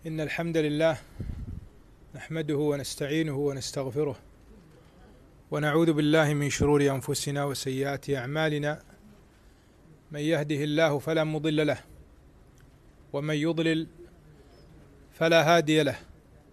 إن الحمد لله نحمده ونستعينه ونستغفره ونعوذ بالله من شرور أنفسنا وسيئات أعمالنا. من يهده الله فلا مضل له ومن يضلل فلا هادي له،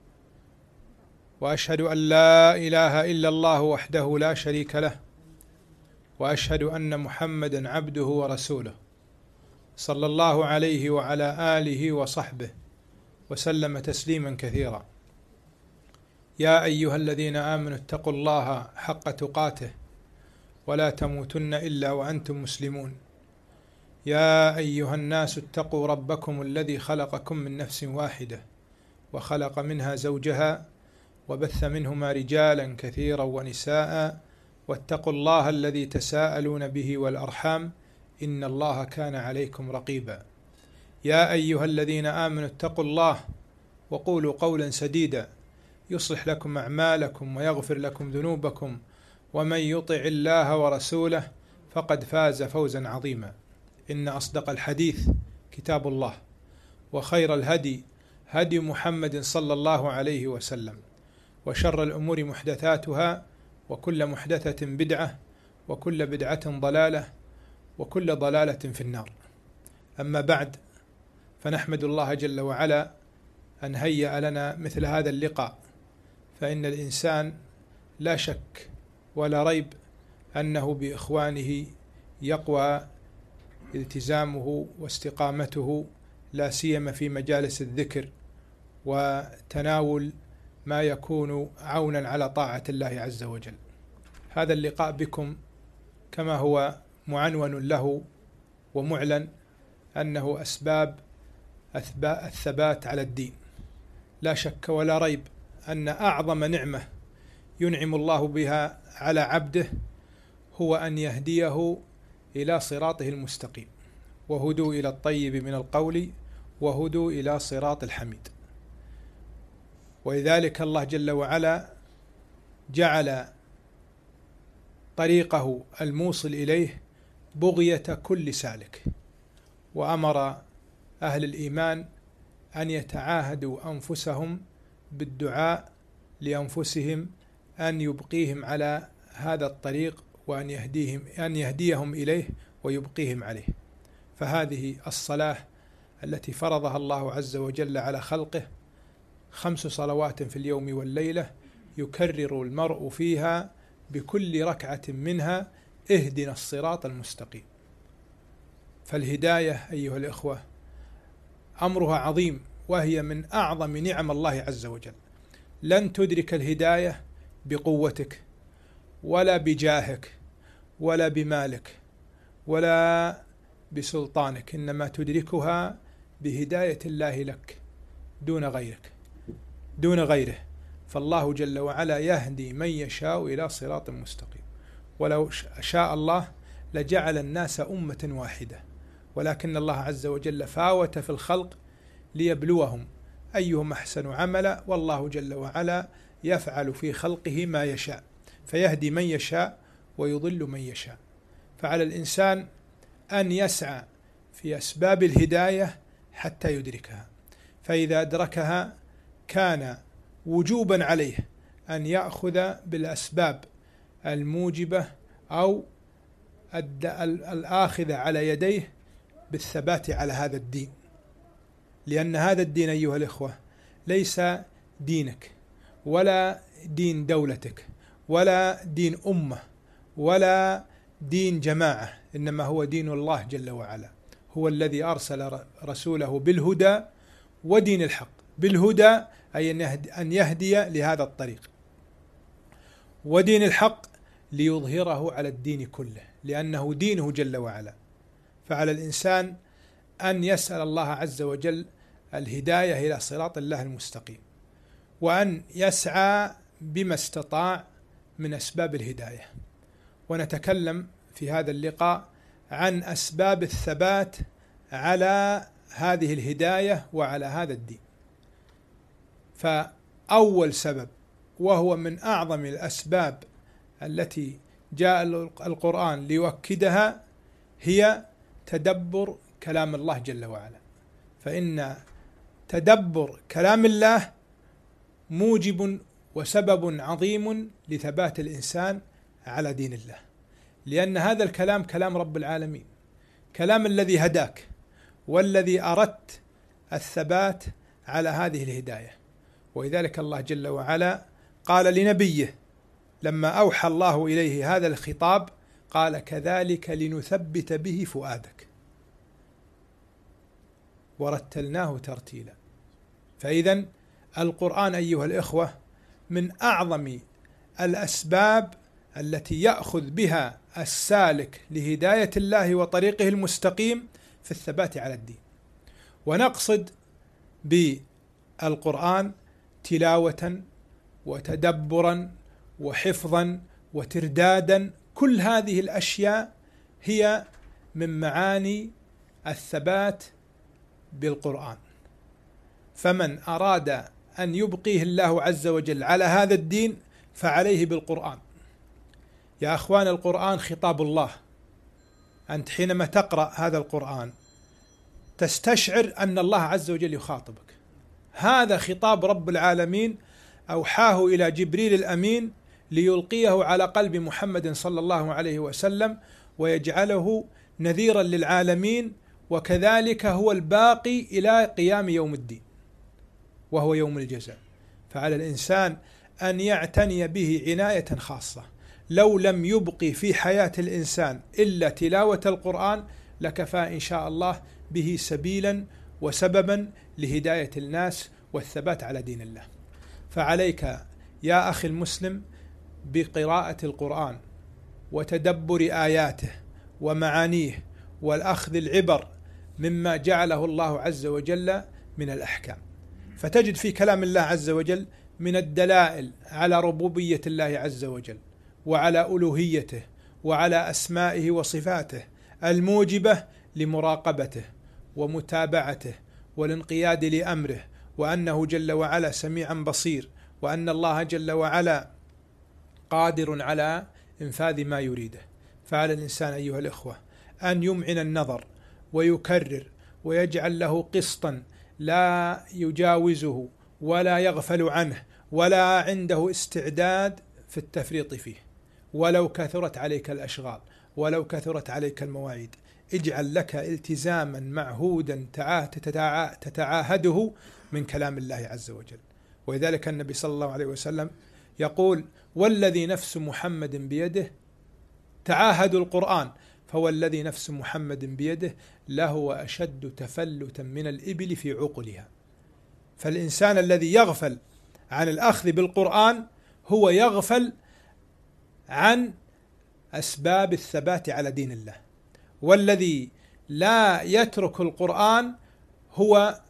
وأشهد أن لا إله إلا الله وحده لا شريك له، وأشهد أن محمدا عبده ورسوله صلى الله عليه وعلى آله وصحبه وسلم تسليما كثيرا. يا أيها الذين آمنوا اتقوا الله حق تقاته ولا تموتن إلا وأنتم مسلمون. يا أيها الناس اتقوا ربكم الذي خلقكم من نفس واحدة وخلق منها زوجها وبث منهما رجالا كثيرا ونساء، واتقوا الله الذي تساءلون به والأرحام إن الله كان عليكم رقيبا. يا أيها الذين آمنوا اتقوا الله وقولوا قولا سديدا يصلح لكم أعمالكم ويغفر لكم ذنوبكم، ومن يطع الله ورسوله فقد فاز فوزا عظيما. إن أصدق الحديث كتاب الله، وخير الهدي هدي محمد صلى الله عليه وسلم، وشر الأمور محدثاتها، وكل محدثة بدعة، وكل بدعة ضلالة، وكل ضلالة في النار. أما بعد، فنحمد الله جل وعلا أن هيأ لنا مثل هذا اللقاء، فإن الإنسان لا شك ولا ريب أنه بإخوانه يقوى التزامه واستقامته، لا سيما في مجالس الذكر وتناول ما يكون عونا على طاعة الله عز وجل. هذا اللقاء بكم كما هو معنون له ومعلن أنه أسباب الثبات على الدين. لا شك ولا ريب أن أعظم نعمة ينعم الله بها على عبده هو أن يهديه إلى صراطه المستقيم، وهدوا إلى الطيب من القول وهدوا إلى صراط الحميد. ولذلك الله جل وعلا جعل طريقه الموصل إليه بغية كل سالك، وأمر أهل الإيمان أن يتعاهدوا أنفسهم بالدعاء لأنفسهم أن يبقيهم على هذا الطريق، وأن يهديهم إليه ويبقيهم عليه. فهذه الصلاة التي فرضها الله عز وجل على خلقه 5 صلوات في اليوم والليلة، يكرر المرء فيها بكل ركعة منها اهدنا الصراط المستقيم. فالهداية أيها الإخوة أمرها عظيم، وهي من أعظم نعم الله عز وجل. لن تدرك الهداية بقوتك ولا بجاهك ولا بمالك ولا بسلطانك، إنما تدركها بهداية الله لك دون غيره. فالله جل وعلا يهدي من يشاء إلى صراط مستقيم. ولو شاء الله لجعل الناس أمة واحدة، ولكن الله عز وجل فاوت في الخلق ليبلوهم أيهم أحسن عملا، والله جل وعلا يفعل في خلقه ما يشاء، فيهدي من يشاء ويضل من يشاء. فعلى الإنسان أن يسعى في أسباب الهداية حتى يدركها، فإذا أدركها كان وجوبا عليه أن يأخذ بالأسباب الموجبة أو الآخذة على يديه بالثبات على هذا الدين. لأن هذا الدين أيها الإخوة ليس دينك ولا دين دولتك ولا دين أمة ولا دين جماعة، إنما هو دين الله جل وعلا. هو الذي أرسل رسوله بالهدى ودين الحق. بالهدى أي أن يهدي لهذا الطريق، ودين الحق ليظهره على الدين كله، لأنه دينه جل وعلا. فعلى الإنسان أن يسأل الله عز وجل الهداية إلى صراط الله المستقيم، وأن يسعى بما استطاع من أسباب الهداية. ونتكلم في هذا اللقاء عن أسباب الثبات على هذه الهداية وعلى هذا الدين. فأول سبب، وهو من أعظم الأسباب التي جاء القرآن ليؤكدها، هي تدبر كلام الله جل وعلا. فإن تدبر كلام الله موجب وسبب عظيم لثبات الإنسان على دين الله، لأن هذا الكلام كلام رب العالمين، كلام الذي هداك والذي أردت الثبات على هذه الهداية. ولذلك الله جل وعلا قال لنبيه لما أوحى الله إليه هذا الخطاب، قال: كذلك لنثبت به فؤادك ورتلناه ترتيلا. فإذن القرآن أيها الإخوة من أعظم الأسباب التي يأخذ بها السالك لهداية الله وطريقه المستقيم في الثبات على الدين. ونقصد بالقرآن تلاوة وتدبرا وحفظا وتردادا، كل هذه الأشياء هي من معاني الثبات بالقرآن. فمن أراد أن يبقيه الله عز وجل على هذا الدين فعليه بالقرآن. يا أخوان، القرآن خطاب الله. أنت حينما تقرأ هذا القرآن تستشعر أن الله عز وجل يخاطبك. هذا خطاب رب العالمين أوحاه إلى جبريل الأمين ليلقيه على قلب محمد صلى الله عليه وسلم ويجعله نذيرا للعالمين، وكذلك هو الباقي إلى قيام يوم الدين وهو يوم الجزاء. فعلى الإنسان أن يعتني به عناية خاصة. لو لم يبقي في حياة الإنسان إلا تلاوة القرآن لكفى إن شاء الله به سبيلا وسببا لهداية الناس والثبات على دين الله. فعليك يا أخي المسلم بقراءة القرآن وتدبر آياته ومعانيه والأخذ العبر مما جعله الله عز وجل من الأحكام. فتجد في كلام الله عز وجل من الدلائل على ربوبية الله عز وجل وعلى ألوهيته وعلى أسمائه وصفاته الموجبة لمراقبته ومتابعته والانقياد لأمره، وأنه جل وعلا سميعا بصير، وأن الله جل وعلا قادر على إنفاذ ما يريده. فعلى الإنسان أيها الإخوة أن يمعن النظر ويكرر ويجعل له قسطا لا يجاوزه ولا يغفل عنه ولا عنده استعداد في التفريط فيه، ولو كثرت عليك الأشغال ولو كثرت عليك المواعيد. اجعل لك التزاما معهودا تتعاهده من كلام الله عز وجل. ولذلك النبي صلى الله عليه وسلم يقول: والذي نفس محمد بيده، تعاهدوا القرآن، فوالذي نفس محمد بيده لهو أشد تفلتا من الإبل في عقلها. فالإنسان الذي يغفل عن الأخذ بالقرآن هو يغفل عن أسباب الثبات على دين الله، والذي لا يترك القرآن هو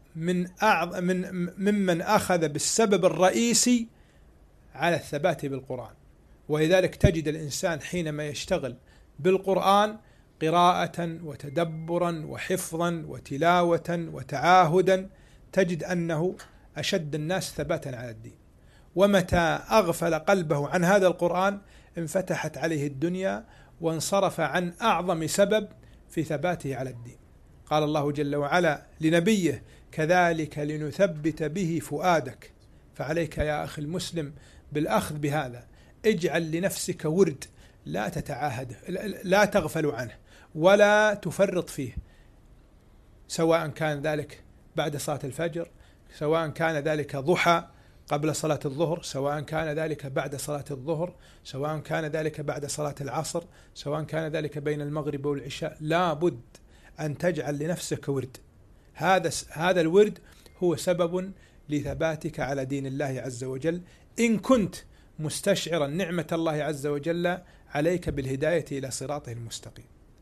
ممن أخذ بالسبب الرئيسي على الثبات بالقرآن. ولذلك تجد الإنسان حينما يشتغل بالقرآن قراءة وتدبرا وحفظا وتلاوة وتعاهدا تجد أنه أشد الناس ثباتا على الدين. ومتى أغفل قلبه عن هذا القرآن انفتحت عليه الدنيا وانصرف عن أعظم سبب في ثباته على الدين. قال الله جل وعلا لنبيه: كذلك لنثبت به فؤادك. فعليك يا أخي المسلم بالأخذ بهذا. اجعل لنفسك ورد لا تتعاهده، لا تغفل عنه ولا تفرط فيه، سواء كان ذلك بعد صلاة الفجر، سواء كان ذلك ضحى قبل صلاة الظهر، سواء كان ذلك بعد صلاة الظهر، سواء كان ذلك بعد صلاة العصر، سواء كان ذلك بين المغرب والعشاء. لا بد أن تجعل لنفسك ورد. هذا الورد هو سبب لثباتك على دين الله عز وجل، إن كنت مستشعرا نعمة الله عز وجل عليك بالهداية إلى صراطه المستقيم.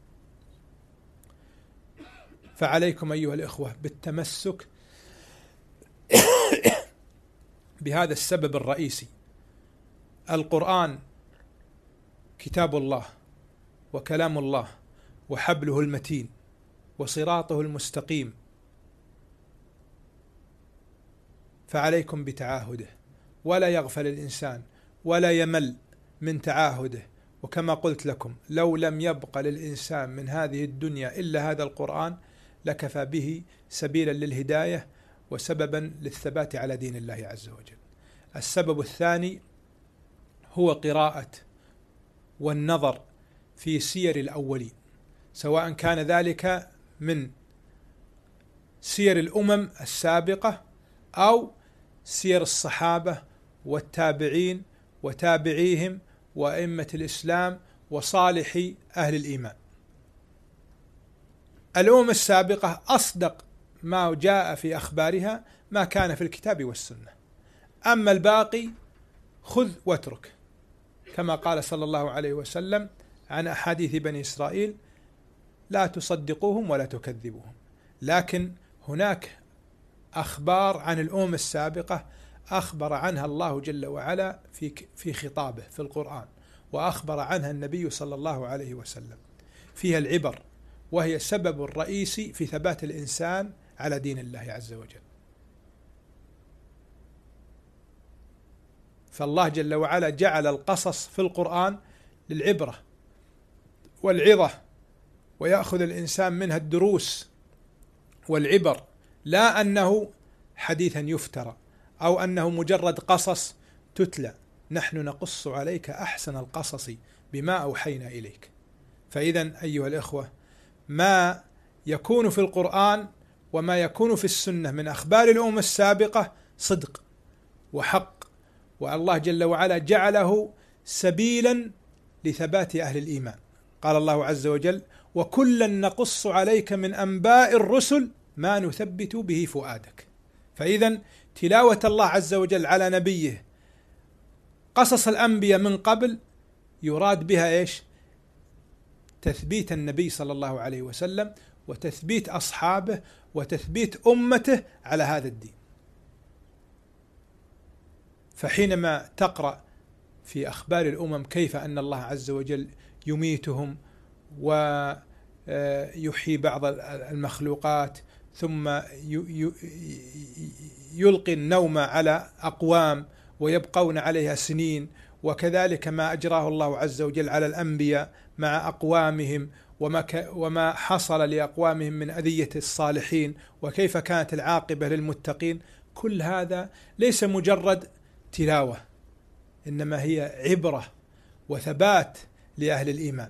فعليكم أيها الإخوة بالتمسك بهذا السبب الرئيسي. القرآن كتاب الله وكلام الله وحبله المتين وصراطه المستقيم، فعليكم بتعاهده، ولا يغفل الإنسان ولا يمل من تعاهده. وكما قلت لكم لو لم يبق للإنسان من هذه الدنيا إلا هذا القرآن لكفى به سبيلا للهداية وسببا للثبات على دين الله عز وجل. السبب الثاني هو قراءة والنظر في سير الأولين، سواء كان ذلك من سير الأمم السابقة أو سير الصحابة والتابعين وتابعيهم وأئمة الإسلام وصالح أهل الإيمان. الأمم السابقة أصدق ما جاء في أخبارها ما كان في الكتاب والسنة، أما الباقي خذ واترك، كما قال صلى الله عليه وسلم عن أحاديث بني إسرائيل: لا تصدقوهم ولا تكذبوهم. لكن هناك أخبار عن الأمم السابقة أخبر عنها الله جل وعلا في خطابه في القرآن، وأخبر عنها النبي صلى الله عليه وسلم، فيها العبر، وهي السبب الرئيسي في ثبات الإنسان على دين الله عز وجل. فالله جل وعلا جعل القصص في القرآن للعبرة والعظة، ويأخذ الإنسان منها الدروس والعبر، لا أنه حديثا يفترى أو أنه مجرد قصص تتلى. نحن نقص عليك أحسن القصص بما أوحينا إليك. فإذا أيها الإخوة، ما يكون في القرآن وما يكون في السنة من أخبار الأمم السابقة صدق وحق، والله جل وعلا جعله سبيلا لثبات أهل الإيمان. قال الله عز وجل: وكلا نقص عليك من أنباء الرسل ما نثبت به فؤادك. فإذا تلاوة الله عز وجل على نبيه قصص الأنبياء من قبل يراد بها إيش؟ تثبيت النبي صلى الله عليه وسلم، وتثبيت أصحابه، وتثبيت أمته على هذا الدين. فحينما تقرأ في أخبار الأمم كيف أن الله عز وجل يميتهم ويحيي بعض المخلوقات، ثم يلقي النوم على أقوام ويبقون عليها سنين، وكذلك ما أجراه الله عز وجل على الأنبياء مع أقوامهم، وما حصل لأقوامهم من أذية الصالحين، وكيف كانت العاقبة للمتقين، كل هذا ليس مجرد تلاوة، إنما هي عبرة وثبات لأهل الإيمان.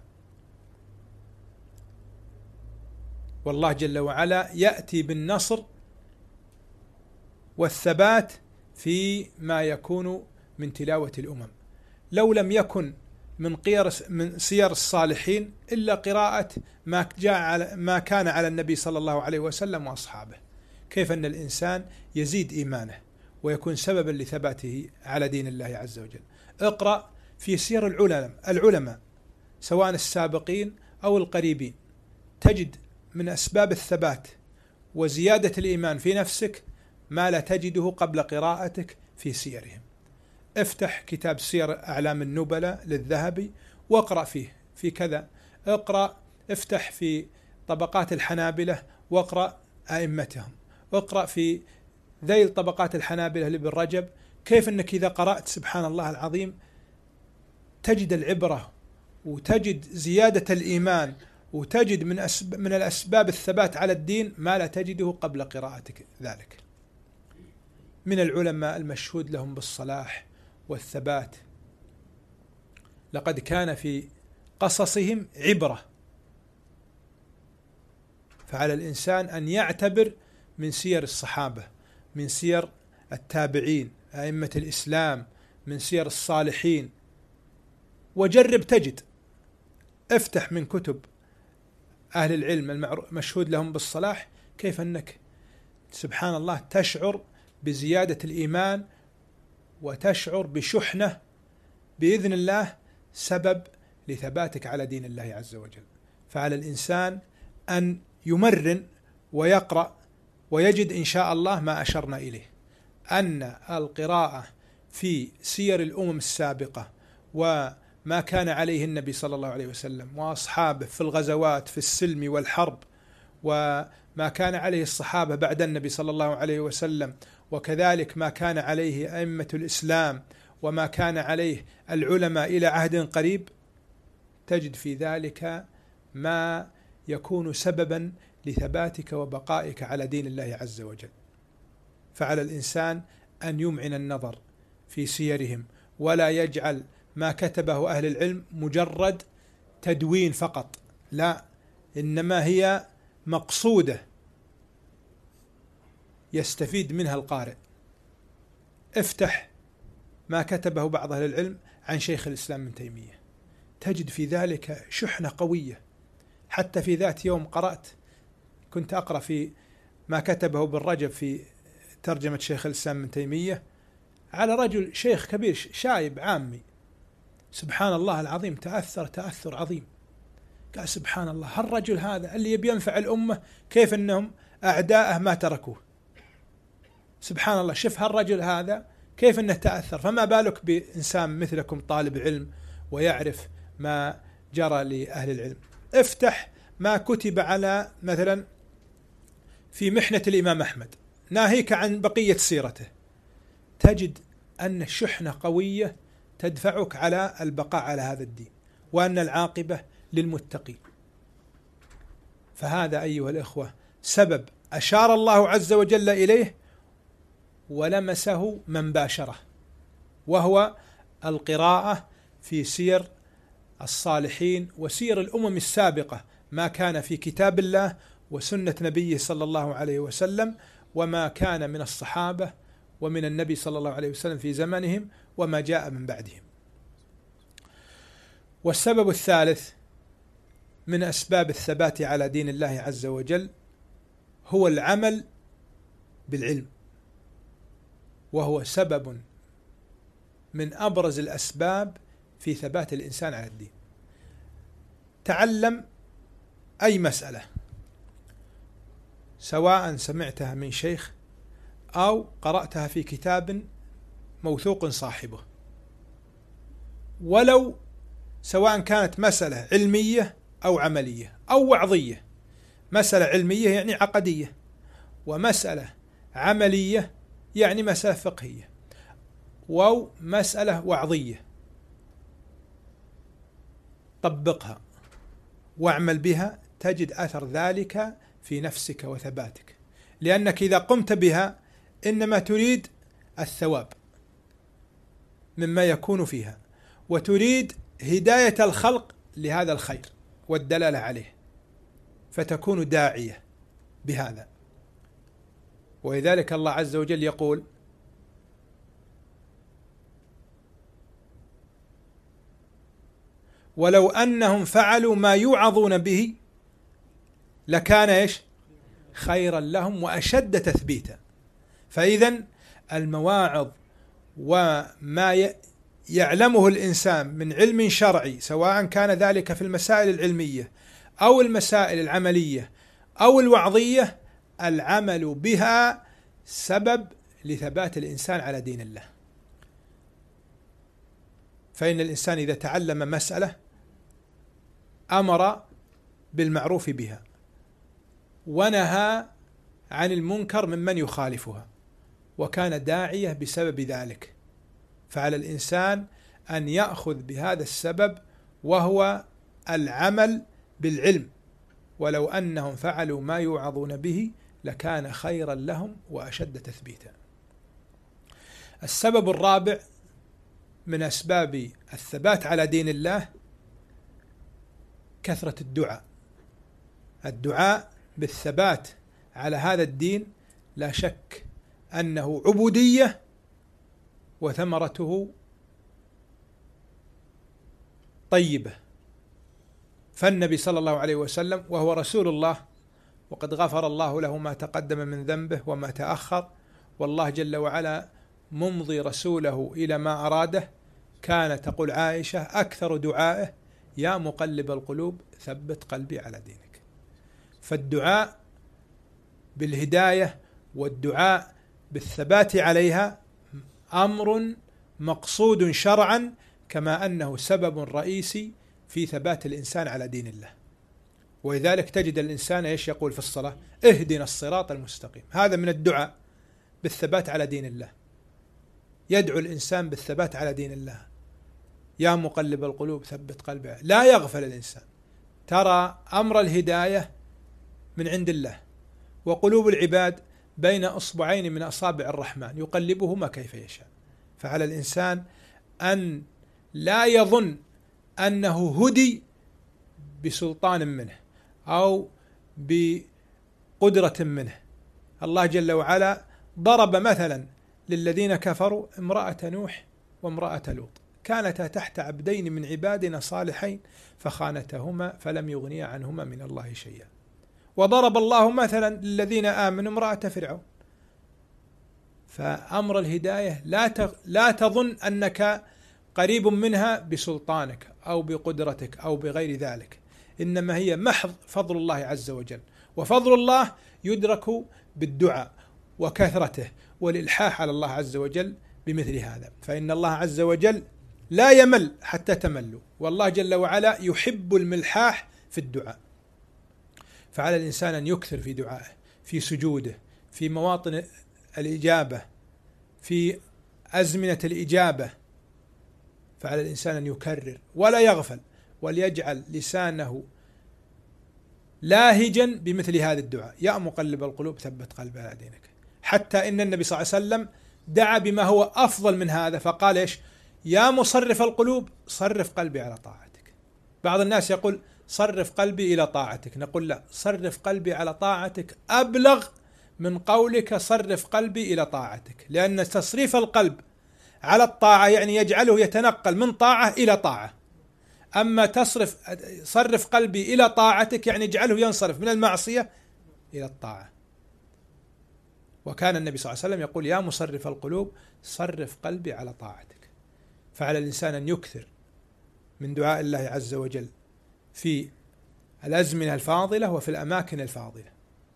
والله جل وعلا يأتي بالنصر والثبات في ما يكون من تلاوة الأمم. لو لم يكن من سير الصالحين إلا قراءة ما كان على النبي صلى الله عليه وسلم وأصحابه، كيف أن الإنسان يزيد إيمانه ويكون سببا لثباته على دين الله عز وجل. اقرأ في سير العلماء سواء السابقين أو القريبين، تجد من أسباب الثبات وزيادة الإيمان في نفسك ما لا تجده قبل قراءتك في سيرهم. افتح كتاب سير أعلام النبلاء للذهبي واقرأ فيه في كذا، افتح في طبقات الحنابلة واقرأ أئمتهم، اقرأ في ذيل طبقات الحنابلة لابن رجب، كيف أنك إذا قرأت سبحان الله العظيم تجد العبرة وتجد زيادة الإيمان وتجد من الأسباب الثبات على الدين ما لا تجده قبل قراءتك ذلك. من العلماء المشهود لهم بالصلاح والثبات، لقد كان في قصصهم عبرة، فعلى الإنسان أن يعتبر من سير الصحابة، من سير التابعين أئمة الإسلام، من سير الصالحين، وجرب تجد. افتح من كتب أهل العلم المشهود لهم بالصلاح، كيف أنك سبحان الله تشعر بزيادة الإيمان وتشعر بشحنة بإذن الله سبب لثباتك على دين الله عز وجل. فعلى الإنسان أن يمرن ويقرأ ويجد إن شاء الله ما أشرنا إليه، أن القراءة في سير الأمم السابقة وما كان عليه النبي صلى الله عليه وسلم وأصحابه في الغزوات في السلم والحرب، وما كان عليه الصحابة بعد النبي صلى الله عليه وسلم، وكذلك ما كان عليه أئمة الإسلام وما كان عليه العلماء إلى عهد قريب، تجد في ذلك ما يكون سببا لثباتك وبقائك على دين الله عز وجل. فعلى الإنسان أن يمعن النظر في سيرهم، ولا يجعل ما كتبه أهل العلم مجرد تدوين فقط، لا، إنما هي مقصودة يستفيد منها القارئ. افتح ما كتبه بعض أهل العلم عن شيخ الإسلام ابن تيمية، تجد في ذلك شحنة قوية. حتى في ذات يوم كنت أقرأ في ما كتبه ابن رجب في ترجمة شيخ الإسلام ابن تيمية على رجل شيخ كبير شايب عامي، سبحان الله العظيم، تأثر عظيم. قال سبحان الله، هالرجل هذا اللي يبي ينفع الأمة كيف أنهم أعداءه ما تركوه؟ سبحان الله، شوف هالرجل هذا كيف أنه تأثر، فما بالك بإنسان مثلكم طالب علم ويعرف ما جرى لأهل العلم. افتح ما كتب على مثلا في محنة الإمام أحمد، ناهيك عن بقية سيرته، تجد أن الشحنة قوية تدفعك على البقاء على هذا الدين، وأن العاقبة للمتقين. فهذا أيها الإخوة سبب أشار الله عز وجل إليه ولمسه من باشره، وهو القراءة في سير الصالحين وسير الأمم السابقة، ما كان في كتاب الله وسنة نبيه صلى الله عليه وسلم، وما كان من الصحابة ومن النبي صلى الله عليه وسلم في زمنهم وما جاء من بعدهم. والسبب الثالث من أسباب الثبات على دين الله عز وجل هو العمل بالعلم، وهو سبب من أبرز الأسباب في ثبات الإنسان على الدين. تعلم أي مسألة، سواء سمعتها من شيخ أو قرأتها في كتاب موثوق صاحبه، ولو سواء كانت مسألة علمية أو عملية أو وعظية. مسألة علمية يعني عقدية، ومسألة عملية يعني مسألة فقهية، أو مسألة وعظية. طبقها واعمل بها، تجد أثر ذلك في نفسك وثباتك، لأنك إذا قمت بها إنما تريد الثواب مما يكون فيها، وتريد هداية الخلق لهذا الخير والدلالة عليه، فتكون داعية بهذا. ولذلك الله عز وجل يقول: ولو أنهم فعلوا ما يوعظون به لكان خيرا لهم وأشد تثبيتا. فإذا المواعظ وما يعلمه الإنسان من علم شرعي، سواء كان ذلك في المسائل العلمية أو المسائل العملية أو الوعظية، العمل بها سبب لثبات الإنسان على دين الله. فإن الإنسان إذا تعلم مسألة أمر بالمعروف بها ونهى عن المنكر ممن يخالفها، وكان داعية بسبب ذلك، فعلى الإنسان أن يأخذ بهذا السبب، وهو العمل بالعلم. ولو أنهم فعلوا ما يوعظون به لكان خيرا لهم وأشد تثبيتا. السبب الرابع من أسباب الثبات على دين الله كثرة الدعاء بالثبات على هذا الدين لا شك أنه عبودية وثمرته طيبة. فالنبي صلى الله عليه وسلم وهو رسول الله، وقد غفر الله له ما تقدم من ذنبه وما تأخر، والله جل وعلا ممضي رسوله إلى ما أراده، كان تقول عائشة أكثر دعائه: يا مقلب القلوب ثبت قلبي على دينك. فالدعاء بالهداية والدعاء بالثبات عليها أمر مقصود شرعا، كما أنه سبب رئيسي في ثبات الإنسان على دين الله. ولذلك تجد الإنسان يقول في الصلاة: اهدنا الصراط المستقيم. هذا من الدعاء بالثبات على دين الله. يدعو الإنسان بالثبات على دين الله: يا مقلب القلوب ثبت قلبي. لا يغفل الإنسان، ترى أمر الهداية من عند الله، وقلوب العباد بين أصبعين من أصابع الرحمن يقلبهما كيف يشاء. فعلى الإنسان أن لا يظن أنه هدي بسلطان منه أو بقدرة منه. الله جل وعلا ضرب مثلا للذين كفروا امرأة نوح وامرأة لوط، كانتا تحت عبدين من عبادنا صالحين فخانتهما فلم يغنيا عنهما من الله شيئا. وضرب الله مثلا للذين آمنوا امرأة فرعون. فأمر الهداية لا تظن أنك قريب منها بسلطانك أو بقدرتك أو بغير ذلك، إنما هي محض فضل الله عز وجل. وفضل الله يدرك بالدعاء وكثرته والإلحاح على الله عز وجل بمثل هذا. فإن الله عز وجل لا يمل حتى تملوا، والله جل وعلا يحب الملحاح في الدعاء. فعلى الإنسان أن يكثر في دعائه، في سجوده، في مواطن الإجابة، في أزمنة الإجابة. فعلى الإنسان أن يكرر ولا يغفل، وليجعل لسانه لاهجا بمثل هذا الدعاء: يا مقلب القلوب ثبت قلبي على دينك. حتى إن النبي صلى الله عليه وسلم دعا بما هو أفضل من هذا، فقال إيش؟ يا مصرف القلوب صرف قلبي على طاعتك. بعض الناس يقول صرف قلبي إلى طاعتك، نقول لا، صرف قلبي على طاعتك أبلغ من قولك صرف قلبي إلى طاعتك، لأن تصريف القلب على الطاعة يعني يجعله يتنقل من طاعة إلى طاعة. أما صرف قلبي إلى طاعتك يعني يجعله ينصرف من المعصية إلى الطاعة. وكان النبي صلى الله عليه وسلم يقول: يا مصرف القلوب صرف قلبي على طاعتك. فعلى الإنسان أن يكثر من دعاء الله عز وجل في الأزمنة الفاضلة وفي الأماكن الفاضلة،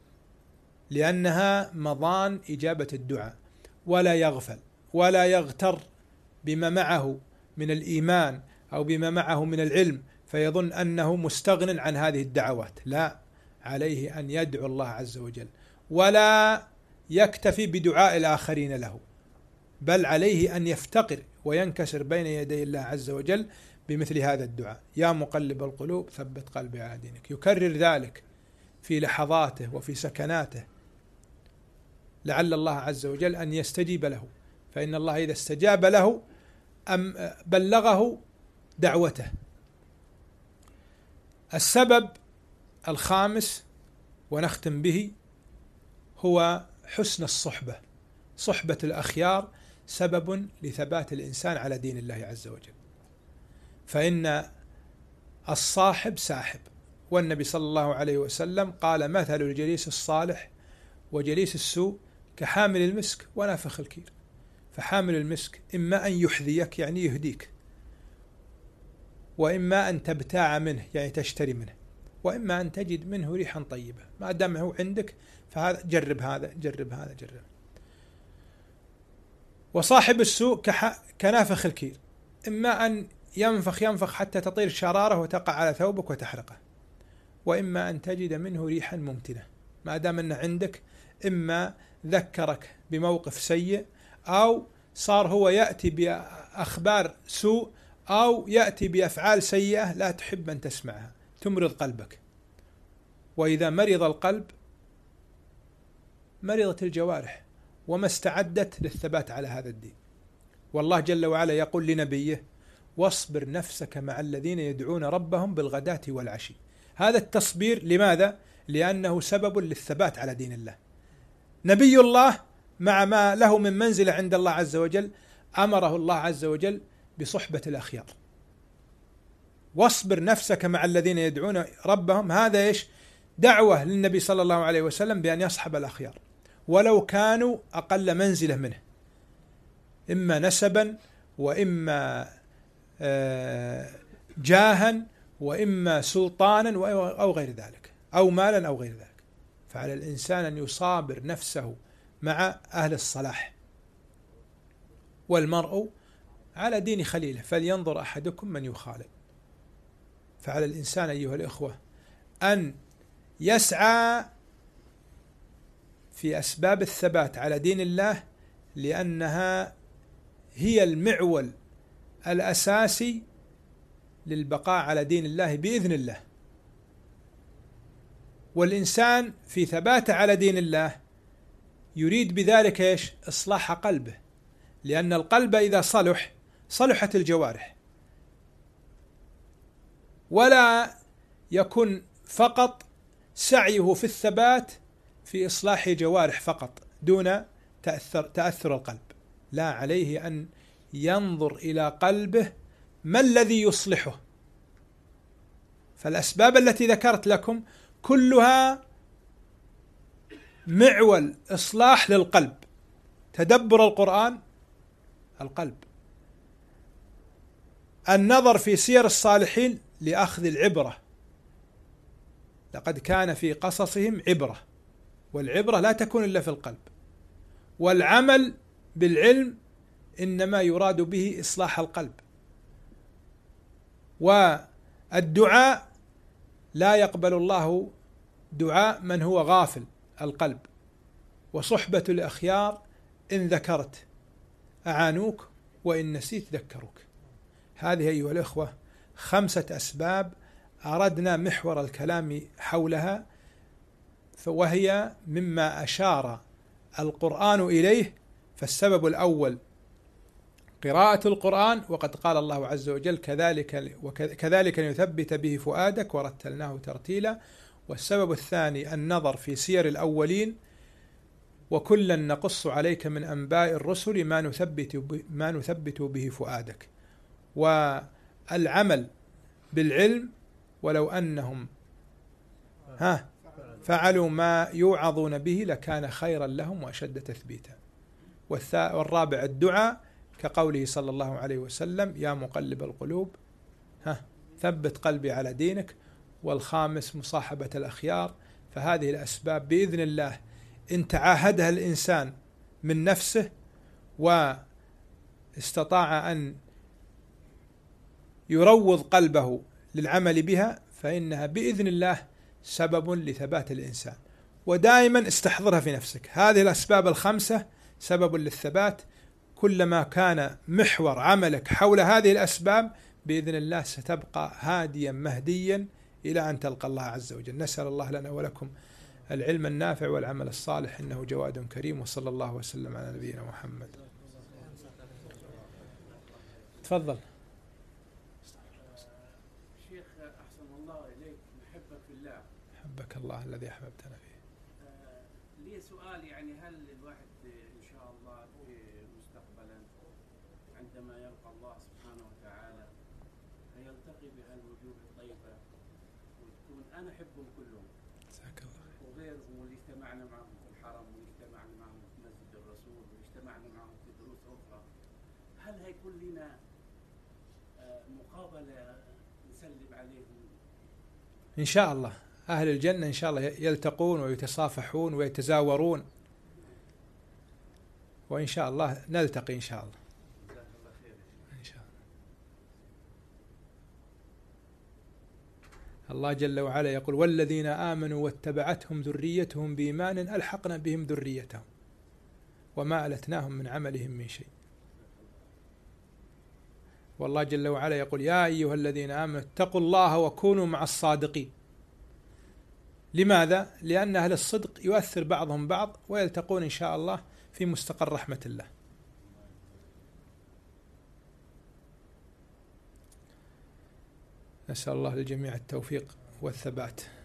لأنها مضان إجابة الدعاء، ولا يغفل ولا يغتر بما معه من الإيمان أو بما معه من العلم فيظن أنه مستغن عن هذه الدعوات. لا، عليه أن يدعو الله عز وجل، ولا يكتفي بدعاء الآخرين له، بل عليه أن يفتقر وينكسر بين يدي الله عز وجل بمثل هذا الدعاء: يا مقلب القلوب ثبت قلبي على دينك. يكرر ذلك في لحظاته وفي سكناته لعل الله عز وجل أن يستجيب له، فإن الله إذا استجاب له بلغه دعوته. السبب الخامس ونختم به هو حسن الصحبة. صحبة الأخيار سبب لثبات الإنسان على دين الله عز وجل، فإن الصاحب ساحب. والنبي صلى الله عليه وسلم قال: مثل الجليس الصالح وجليس السوء كحامل المسك ونافخ الكير. فحامل المسك إما أن يحذيك يعني يهديك، وإما أن تبتاع منه يعني تشتري منه، وإما أن تجد منه ريحا طيبة. ما دامه عندك فهذا جرب هذا جرب هذا جرب. وصاحب السوء كنافخ الكير، إما أن ينفخ حتى تطير شراره وتقع على ثوبك وتحرقه، وإما أن تجد منه ريحا ممتنة. ما دام أنه عندك إما ذكرك بموقف سيء، أو صار هو يأتي بأخبار سوء، أو يأتي بأفعال سيئة لا تحب أن تسمعها تمرض قلبك. وإذا مرض القلب مرضت الجوارح وما استعدت للثبات على هذا الدين. والله جل وعلا يقول لنبيه: واصبر نفسك مع الذين يدعون ربهم بالغداة والعشي. هذا التصبير لماذا؟ لأنه سبب للثبات على دين الله. نبي الله مع ما له من منزلة عند الله عز وجل أمره الله عز وجل بصحبة الأخيار. واصبر نفسك مع الذين يدعون ربهم، هذا إيش؟ دعوة للنبي صلى الله عليه وسلم بأن يصحب الأخيار ولو كانوا أقل منزلة منه، إما نسبا وإما جاها وإما سلطانا أو غير ذلك، أو مالا أو غير ذلك. فعلى الإنسان أن يصابر نفسه مع أهل الصلاح. والمرء على دين خليله فلينظر أحدكم من يخالل. فعلى الإنسان أيها الإخوة أن يسعى في أسباب الثبات على دين الله، لأنها هي المعول الأساسي للبقاء على دين الله بإذن الله. والإنسان في ثباته على دين الله يريد بذلك إيش؟ إصلاح قلبه، لأن القلب إذا صلح صلحت الجوارح، ولا يكون فقط سعيه في الثبات في إصلاح جوارح فقط دون تأثر القلب، لا، عليه أن ينظر إلى قلبه ما الذي يصلحه. فالأسباب التي ذكرت لكم كلها معول إصلاح للقلب. تدبر القرآن القلب، النظر في سير الصالحين لأخذ العبرة، لقد كان في قصصهم عبرة، والعبرة لا تكون إلا في القلب. والعمل بالعلم إنما يراد به إصلاح القلب. والدعاء لا يقبل الله دعاء من هو غافل القلب. وصحبة الأخيار إن ذكرت أعانوك وإن نسيت ذكروك. هذه أيها الإخوة 5 أسباب أردنا محور الكلام حولها، وهي مما أشار القرآن إليه. فالسبب الأول قراءة القرآن، وقد قال الله عز وجل كذلك نثبت به فؤادك ورتلناه ترتيلا. والسبب الثاني النظر في سير الأولين، وكلا نقص عليك من أنباء الرسل ما نثبت به فؤادك. والعمل بالعلم، ولو أنهم فعلوا ما يوعظون به لكان خيرا لهم وأشد تثبيتا. والرابع الدعاء، كقوله صلى الله عليه وسلم يا مقلب القلوب ثبت قلبي على دينك. والخامس مصاحبة الأخيار. فهذه الأسباب بإذن الله إن تعاهدها الإنسان من نفسه واستطاع أن يروض قلبه للعمل بها، فإنها بإذن الله سبب لثبات الإنسان. ودائما استحضرها في نفسك، هذه الأسباب ال5 سبب للثبات. كلما كان محور عملك حول هذه الأسباب بإذن الله ستبقى هاديا مهديا إلى أن تلقى الله عز وجل. نسأل الله لنا ولكم العلم النافع والعمل الصالح، إنه جواد كريم. وصلى الله وسلم على نبينا محمد. تفضل. شيخ أحسن الله إليك، نحبك في الله. حبك الله الذي أحببتنا فيه. لي سؤال، يعني هل الواحد إن شاء الله مستقبلا عندما يلقى الله سبحانه وتعالى هيلتقي بهالوجوه الطيبة وتكون أنا أحبهم كلهم وغيرهم، واللي اجتمعنا معهم في الحرم، واللي اجتمعنا معهم في مسجد الرسول، واللي اجتمعنا معهم في دروس أخرى، هل هيكون لنا مقابلة نسلم عليهم؟ إن شاء الله أهل الجنة إن شاء الله يلتقون ويتصافحون ويتزاورون، وإن شاء الله نلتقي إن شاء الله. إن شاء الله. الله جل وعلا يقول والذين آمنوا واتبعتهم ذريتهم بإيمان ألحقنا بهم ذريتهم وما ألتناهم من عملهم من شيء. والله جل وعلا يقول يا أيها الذين آمنوا اتقوا الله وكونوا مع الصادقين. لماذا؟ لأن أهل الصدق يؤثر بعضهم بعض ويلتقون إن شاء الله في مستقر رحمة الله. نسأل الله للجميع التوفيق والثبات.